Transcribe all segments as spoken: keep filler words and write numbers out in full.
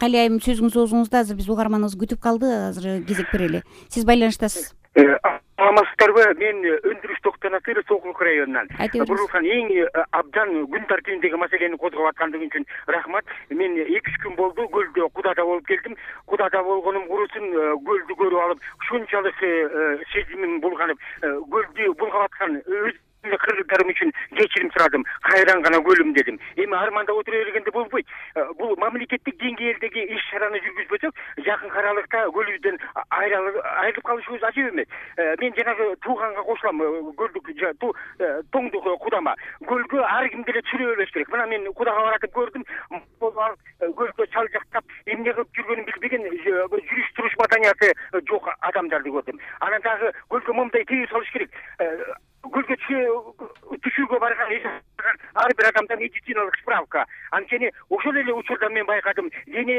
Кали айым, сөзүңүз оозуңузда. Азыр биз угарманыбыз күтүп калды. Азыр кезек берели. Сиз байланыштасыз. Амастарбы, мен өндүрүш токтонатыр Сокулук районунан. Бурулган эң абдан күн тартибиндеги маселени козгоп аткандыгы үчүн рахмат. Мен эки үч күн болду көлдө Кудада болуп келдим. Кудада болгонум курусун, көлдү көрүп алып, ушунчалык сезимим булганып, көлдү булгап аткан кыргыздарым үчүн кечирим сурадым. Кайран гана көлүм дедим. Эми армандап отура бергенде болбойт. Бул мамлекеттик деңгээлдеги иш-чараны жүргүзбөсөк, жакын аралыкта көлүбүздөн айрылып калышыбыз ажеп эмес. Мен жанагы тууганга кошулам, көлдүк тоңдук Кудама. Көлгө ар ким деле чүрө бербеш керек. Мына мен Кудага баратып көрдүм. Көлгө чал жактап эмне кылып жүргөнүн билбеген, жүрүш туруш маданияты жок адамдарды көрдүм. Анан дагы көлгө момундай тыюу салыш керек. Көлгө түшүүгө барган ар бир адамдан медициналык справка. Анткени ошол эле учурда мен байкадым, дене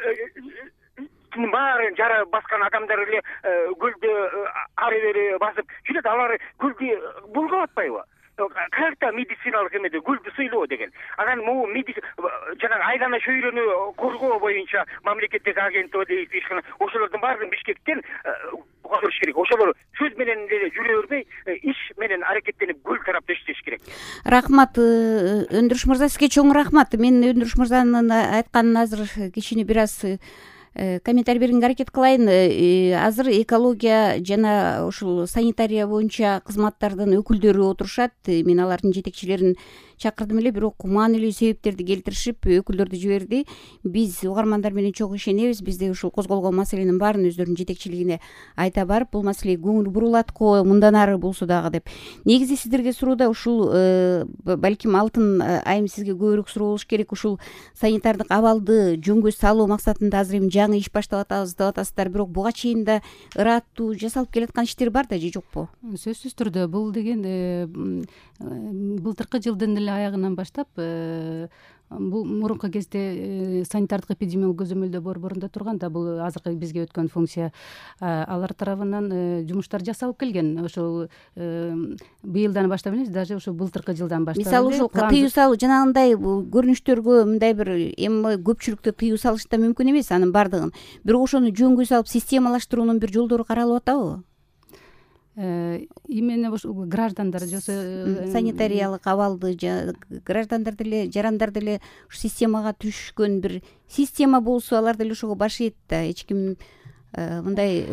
баарын жара баскан адамдар эле көлдө ары бери басып жүрөт. Алар көлдү булгап атпайбы? Каякта медициналык эмеде көлдү сыйлоо деген. Анан могу жанагы айлана чөйрөнү коргоо боюнча мамлекеттик агенттик дейт, ошолордун баарын Бишкектен кылыш керек. Ошолор сөз менен эле жүрө бербей, иш менен аракеттенип көл тарапта иштеш керек. Рахмат, Өндүрүш мырза, сизге чоң рахмат. Мен Өндүрүш мырзанын айтканын азыр кичине бир аз комментарий берүүгө аракет кылайын. Азыр экология жана ушул санитария боюнча кызматтардын өкүлдөрү отурушат. Мен алардын жетекчилерин чакырдым эле, бирок маанилүү себептерди келтиришип өкүлдөрдү жиберди. Биз угармандар менен чогуу ишенебиз. Бизде ушул козголгон маселенин баарын өздөрүнүн жетекчилигине айта барып, бул маселеге көңүл бурулат го, мындан ары болсо дагы деп. Негизи сиздерге суроодо ушул балким Алтын айым сизге көбүрөөк суроо болуш керек. Ушул санитардык абалды жөнгө салуу максатында азыр эми жаңы иш баштап атабыз деп атасыздар, бирок буга чейин да ыраттуу жасалып келаткан иштер бар да же жокпу? Сөзсүз түрдө бул деген былтыркы жылдын эле аягынан баштап бул мурунку кезде санитардык эпидемиологик көзөмөлдөө борборунда турган да, бул азыркы бизге өткөн функция, алар тарабынан жумуштар жасалып келген. Ошол быйылдан баштап эмес, даже ошо былтыркы жылдан баштап. Мисалы ушул тыюу салуу жанагындай көрүнүштөргө мындай бир эми көпчүлүктү тыюу салыш да мүмкүн эмес анын бардыгын. Бирок ошону жөнгө салып системалаштыруунун бир жолдору каралып атабы? Именно ошол граждандар жосо санитариялык абалды граждандар деле, жарандар деле системага түшкөн бир система болсо, алар деле ошого баш ийет да. Эч ким мындай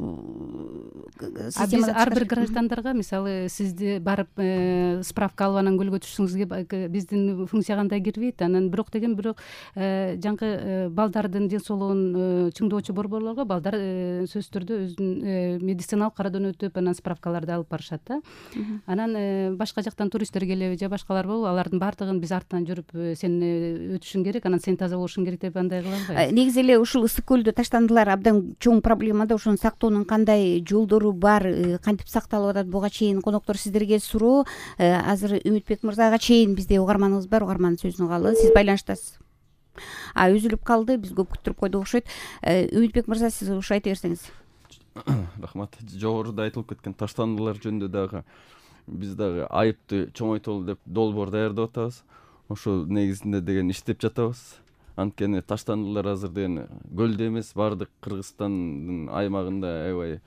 биз ар бир граждандарга, мисалы, сизди барып справка алып анан көлгө түшүшүңүзгө биздин функция кандай кирбейт. Анан бирок деген бирок жаңкы балдардын ден соолугун чыңдоочу борборлорго балдар сөзсүз түрдө өзүнүн медициналык кароодон өтүп, анан справкаларды алып барышат да. Анан башка жактан туристтер келеби же башкалар болобу, алардын баардыгын биз артынан жүрүп, сен өтүшүң керек, анан сен таза болушуң керек деп андай кыла албайбыз. Негизи эле ушул ысык көлдө таштандылар абдан чоң проблема да. Ошону сактоонун кандай жолдору бар, кантип сакталып атат, буга чейин коноктор сиздерге суроо. Азыр Үмүтбек мырзага чейин бизде угарманыбыз бар, угармандын сөзүн угалы. Сиз байланыштасыз. А үзүлүп калды, биз көп күттүрүп койдук окшойт. Үмүтбек мырза, сиз ушу айта берсеңиз. Рахмат. Жогоруда айтылып кеткен таштандылар жөнүндө дагы биз дагы айыпты чоңойтолу деп долбоор даярдап атабыз. Ошол негизинде деген иштеп жатабыз. Анткени таштандылар азыр деген көлдө эмес, баардык Кыргызстандын аймагында аябай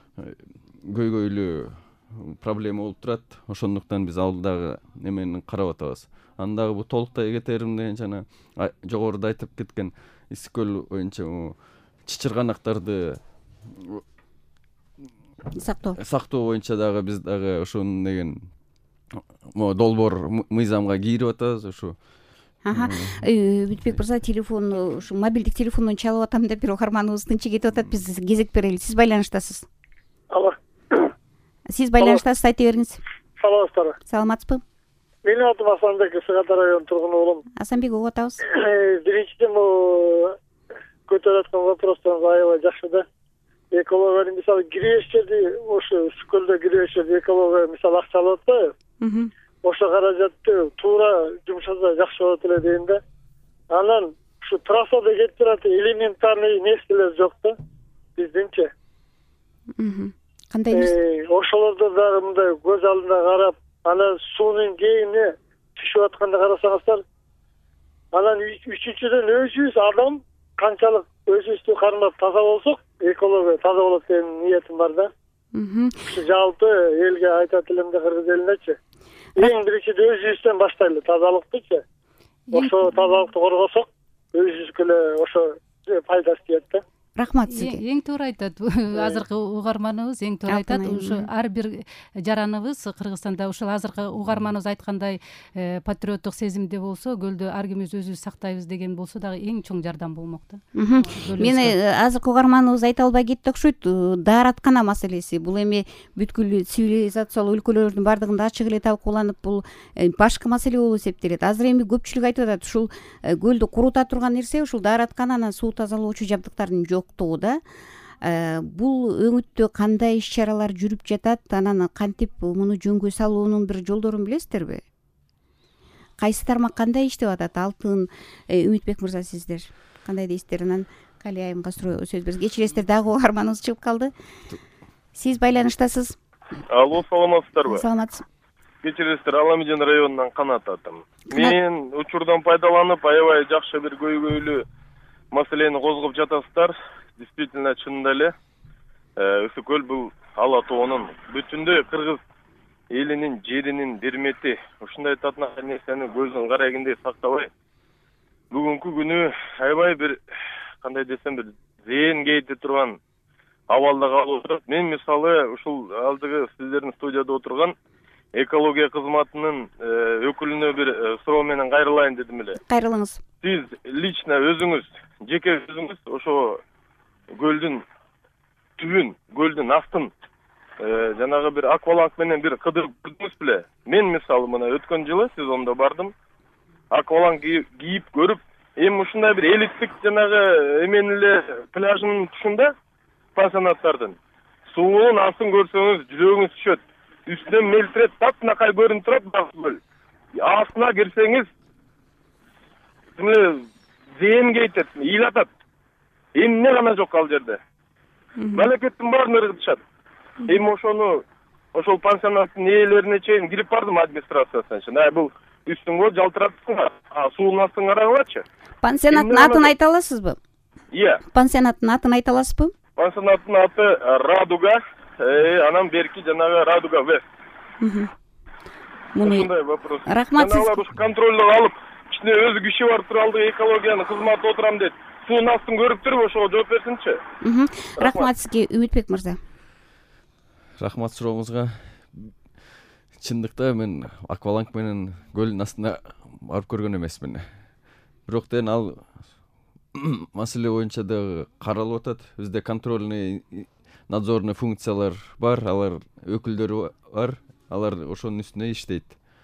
көйгөйлүү проблема болуп турат. Ошондуктан биз ал дагы эмени карап атабыз. Анан дагы бу толуктай кетерим деген жана жогоруда айтып кеткен ысык көл боюнча чычырганактарды сактоо сактоо боюнча дагы биз дагы ошону деген долбоор мыйзамга кийирип атабыз. Ушу Үмүтбек мырза, телефон, ушу мобилдик телефондон чалып атам деп бир угарманыбыз тынчы кетип атат. Биз кезек берели. Сиз байланыштасыз. Алло. Сиз байланыштасыз, айта бериңиз. Саламатсыздарбы? Саламатсызбы? Менин атым Асанбек, Сыгата районунун тургуну болом. Асанбек, угуп атабыз. Биринчиден бул көтөрүп аткан вопростор аябай жакшы да. Экология мисалы киребештерди, ошо ысык көлдө киребештерди экология мисалы акча алып атпайбы? Ошо каражатты туура жумшаса жакшы болот эле дейм да. Анан ушу трассада кетип турат элементарный нерселер жок да биздинчи. Кандай нерсе? Ошолорду дагы мындай көз алдына карап, анан суунун кийине түшүп атканды карасаңыздар, анан үчүнчүдөн өзүбүз адам канчалык өзүбүздү кармап таза болсок экология таза болот деген ниетим бар да. Жалпы элге айтат элем да, кыргыз элинечи эң биринчиден өзүбүздөн баштайлы тазалыктычы. Ошо тазалыкты коргосок өзүбүзгө эле ошо пайдасы тиет да. Рахмат сизге. Эң туура айтат азыркы угарманыбыз, эң туура айтат. Ушу ар бир жараныбыз Кыргызстанда ушул азыркы угарманыбыз айткандай патриоттук сезимде болсо, көлдү ар кимибиз өзүбүз сактайбыз деген болсо дагы эң чоң жардам болмок да. Мени азыркы угарманыбыз айта албай кетти окшойт. Даараткана маселеси бул эми бүткүл цивилизациялуу өлкөлөрдүн бардыгында ачык эле талкууланып, бул башкы маселе болуп эсептелет. Азыр эми көпчүлүк айтып атат, ушул көлдү курута турган нерсе ушул даараткана, анан суу тазалоочу жабдыктардын жок. Бул өңүттө кандай иш чаралар жүрүп жатат, анан кантип муну жөнгө салуунун бир жолдорун билесиздерби? Кайсы тармак кандай иштеп атат? Алтын, Үмүтбек мырза, сиздер кандай дейсиздер? Анан Кали айымга сөз бериңиз. Кечиресиздер, дагы угарманыбыз чыгып калды. Сиз байланыштасыз. Алло, саламатсыздарбы? Саламатсыз. Кечиресиздер, Аламедин районунан Канат атам. Мен учурдан пайдаланып, аябай жакшы бир көйгөйлүү маселени козгоп жатасыздар. Действительно, чынында эле Ысык көл бул ала тоонун бүтүндөй кыргыз элинин жеринин бермети. Ушундай татынакай нерсени көздүн карагындей сактабай, бүгүнкү күнү аябай бир, кандай десем, бир зээн кейте турган абалда калып отурат. Мен мисалы ушул алдыгы сиздердин студияда отурган экология кызматынын өкүлүнө бир суроо менен кайрылайын дедим эле. Кайрылыңыз. Сиз лично өзүңүз, жеке өзүңүз ошо көлдүн түбүн, көлдүн астын жанагы бир акваланг менен бир кыдырып көрдүңүз беле? Мен мисалы мына өткөн жылы сезондо бардым. Акваланг кийип көрүп, эми ушундай бир элиттик жанагы эменин эле пляжынын тушунда пансионаттардын суунун астын көрсөңүз жүрөгүңүз түшөт. Үстүнөн мелтирет, татынакай көрүнүп турат көл. Астына кирсеңиз зээн кейтет, ыйлатат. Эмне гана жок ал жерде. Мамлекеттин баарын ыргытышат. Эми ошону ошол пансионаттын ээлерине чейин кирип бардым, администрациясына. Ай бул үстүңгө жалтыратсыңар, суунун астын карагылачы. Пансионаттын атын айта аласызбы? Иә. Пансионаттын атын айта аласызбы? Пансионаттын аты Радуга, анан берки жанагы Радуга Вест. Ушундай вопрос. Рахмат. Жанагылар ушу контролдо алып, ичине өзү киши бар туралды экологиянын кызматына отурам дейт. Суунун астын көрүп туруп ошого жооп берсинчи. Рахмат сизге, Үмүтбек мырза. Рахмат сурооңузга. Чындыкта мен акваланг менен көлдүн астына барып көргөн эмесмин. Бирок ден ал маселе боюнча да каралып атат. Бизде контрольный, надзорный функциялар бар, алар өкүлдөрү бар, алар ошонун үстүнө иштейт.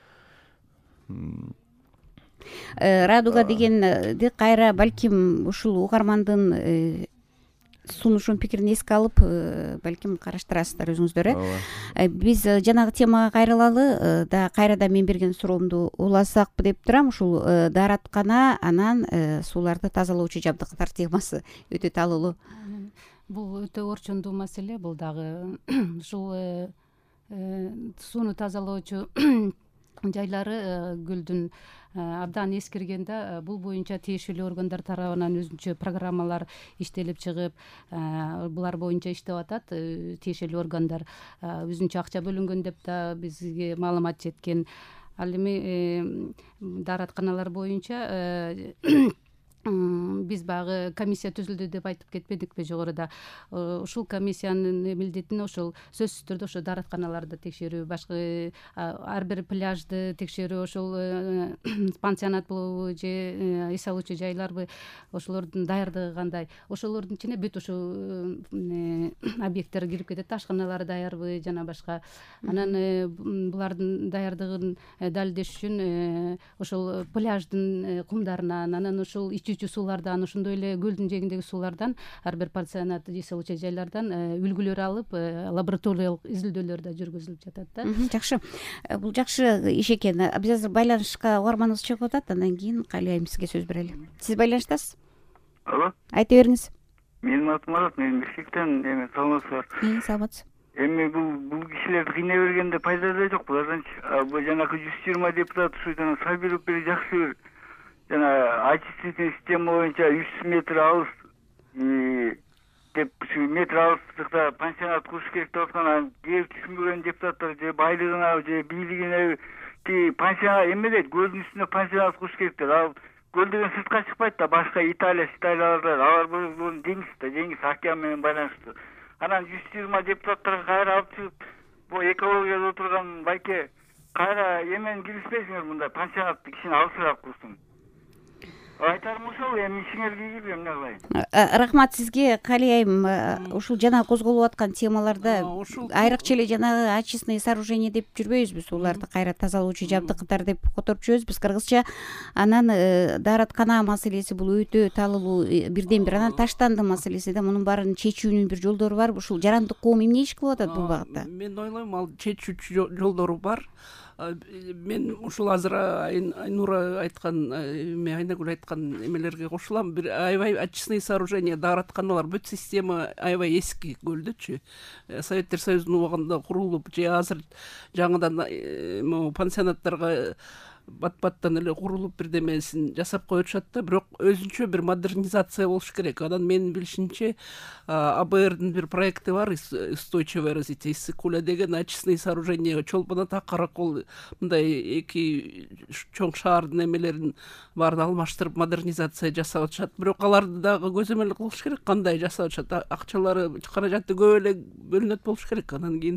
Радуга дегенди кайра балким ушул угармандын сунушун пикирин эске алып, балким караштырасыздар өзүңүздөр. Биз жанагы темага кайрылалы, да кайрадан мен берген суроомду уласакпы деп турам. Ушул даараткана, анан сууларды тазалоочу жабдыктар темасы өтө таалуу. Бул өтө орчундуу маселе. Бул дагы ушул сууну тазалоочу жайлары көлдүн абдан эскиргенде бул боюнча тиешелүү органдар тарабынан өзүнчө программалар иштелип чыгып, булар боюнча иштеп атат. Тиешелүү органдар өзүнчө акча бөлүнгөн деп да бизге маалымат жеткен. Ал эми дааратканалар боюнча биз багы комиссия түзүлдү деп айтып кетпедикпи жогоруда? Ушул комиссиянын милдетин ошол сөзсүз түрдө ошо дааратканаларды текшерүү, башкы ар бир пляжды текшерүү, ошол пансионат болобу же эс алуучу жайларбы, ошолордун даярдыгы кандай, ошолордун ичине бүт ушул объекттер кирип кетет, ашканалары даярбы жана башка. Анан булардын даярдыгын далилдеш үчүн ошол пляждын кумдарынан, анан ошол ичүүчү суулардан, ошондой эле көлдүн жээгиндеги суулардан, ар бир пансионат эс алуучу жайлардан үлгүлөр алып, лабораториялык изилдөөлөр да жүргүзүлүп жатат да. Жакшы. Бул жакшы иш экен. Биз азыр байланышка угарманыбыз чыгып атат, андан кийин Кали айым сизге сөз берели. Сиз байланыштасыз? Алло. Айта бериңиз. Менин атым Марат, мен Бишкектен. Эми саламатсызбы? Мен саламатсыз. Эми бул бул кишилерди кыйнай бергенде пайда да жок. Булардан жанагы жүз жыйырма депутат ушу жана Сабиров бери жакшы жана очистительный система боюнча жүз метр алыс деп метр алыстыкта пансионат куруш керек деп аткан, анан келип түшүнбөгөн депутаттар же байлыгына же бийлигине ки пансионат эмеле көлдүн үстүнө пансионат куруш керек деп. Ал көл деген сыртка чыкпайт да, башка Италия, Италияларда алар бул деңиз да, деңиз океан менен байланыштуу. Анан жүз жыйырма депутаттарга кайра алып чыгып, бул экологияда отурган байке кайра эмен киришпейсиңер, мындай пансионатты кичине алысыраак курсун. Айтарым ошол, эми ишиңерге кирбейм, эмне кылайын. Рахмат сизге. Кали айым, ушул жана козголуп аткан темаларда айрыкча эле жанагы очистное сооружение деп жүрбөйбүзбү, сууларды кайра тазалоочу жабдыктар деп которуп жүрөбүз кыргызча. Анан даараткана маселеси бул өтө таалылуу бирден бир. Анан таштанды маселеси да, мунун баарын чечүүнүн бир жолдору бар. Ушул жарандык коом эмне иш кылып атат бул багытта? Мен ойлойм, ал чечүүчү жолдору бар. Мен ушул азыр Айнура айткан, эме Айнагүл айткан эмелерге кошулам. Бир аябай очистное сооружение дааратканалар, бүт система аябай эски көлдөчү. Советтер Союзунун убагында курулуп, же азыр жаңыдан пансионаттарга бат-баттан эле курулуп бирдемесин жасап коюшат да, бирок өзүнчө бир модернизация болуш керек. Анан менин билишимче АБРдин бир проекти бар, устойчивое развитие Иссык-Куля деген очистное сооружение Чолпон-Ата, Каракол, мындай эки чоң шаардын эмелерин баарын алмаштырып модернизация жасап атышат. Бирок аларды дагы көзөмөл кылыш керек, кандай жасап атышат, акчалары, каражаты көп эле бөлүнөт болуш керек. Анан кийин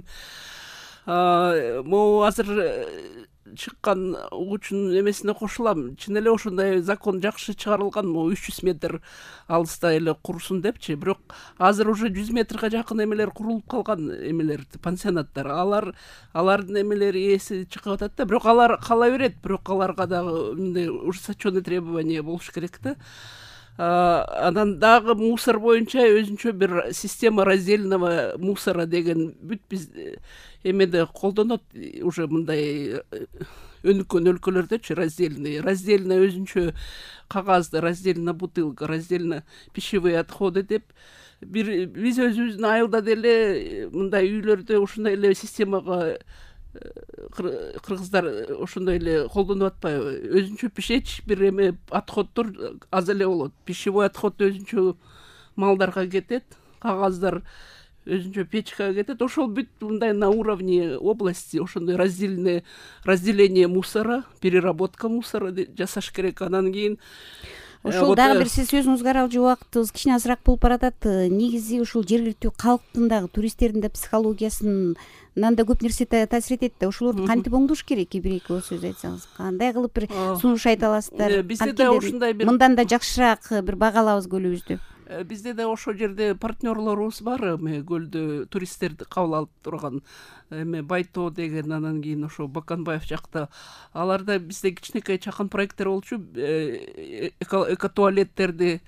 могу азыр чыккан угуучунун эмесине кошулам. Чын эле ошондой закон жакшы чыгарылган, могу үч жүз метр алыста эле курсун депчи. Бирок азыр уже жүз метрге жакын эмелер курулуп калган, эмелер пансионаттар. Алар алардын эмелери ээси чыгып атат да, бирок алар кала берет. Бирок аларга дагы мындай ужесточенный требование болуш керек да. Анан дагы мусор боюнча өзүнчө бир система раздельного мусора деген бүт биз эмеде колдонот, уже мындай өнүккөн өлкөлөрдөчү раздельный. Раздельно өзүнчө кагазды, раздельно бутылка, раздельно пищевые отходы деп. Бир биз өзүбүздүн айылда деле мындай үйлөрдө ушундай эле системага кыргыздар ошондой эле колдонуп атпайбы? Өзүнчө пишеч бир эме отходдор аз эле болот. Пищевой отход өзүнчө малдарга кетет, кагаздар өзүнчө печкага кетет. Ошол бүт мындай на уровне области ошондой раздельное разделение мусора, переработка мусора жасаш керек. Анан кийин ошол дагы бир сиз сөзүңүзгө аралжуу убактыбыз кичине азыраак болуп баратат. Негизи ушул жергиликтүү калктын дагы, туристтердин да психологиясын нанда көп нерсе таасир этет да. Ошолорду кантип оңдош керек? Бир эки сөз айтсаңыз, кандай кылып бир сунуш айта аласыздар? Бизде да ошондой бир мындан да жакшыраак бир багалабыз көлүбүздү. Бизде да ошол жерде партнерлорубуз бар, эме көлдө туристтерди кабыл алып турган, эме Байтоо деген, анан кийин ошо Баканбаев жакта. Аларда бизде кичинекей чакан проекттер болчу, экотуалеттерди,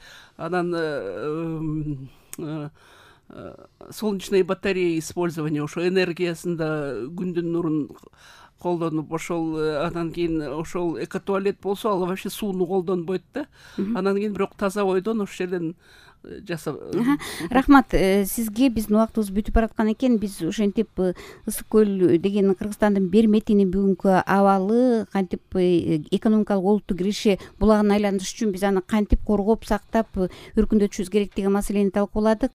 анан солнечные батареи использование, ошо энергиясында күндүн нурун колдонуп, ошол анан кийин ошол экотуалет болсо, ал вообще сууну колдонбойт да. Анан кийин бирок таза ойдон ошол жерден жасап. Рахмат сизге. Биздин убактыбыз бүтүп бараткан экен. Биз ошентип Ысык-Көл деген Кыргызстандын Берметинин бүгүнкү абалы, кантип экономикалык олуттуу кириши булагын айландырыш үчүн биз аны кантип коргоп, сактап, өркүндөтүшүбүз керек деген маселени талкууладык.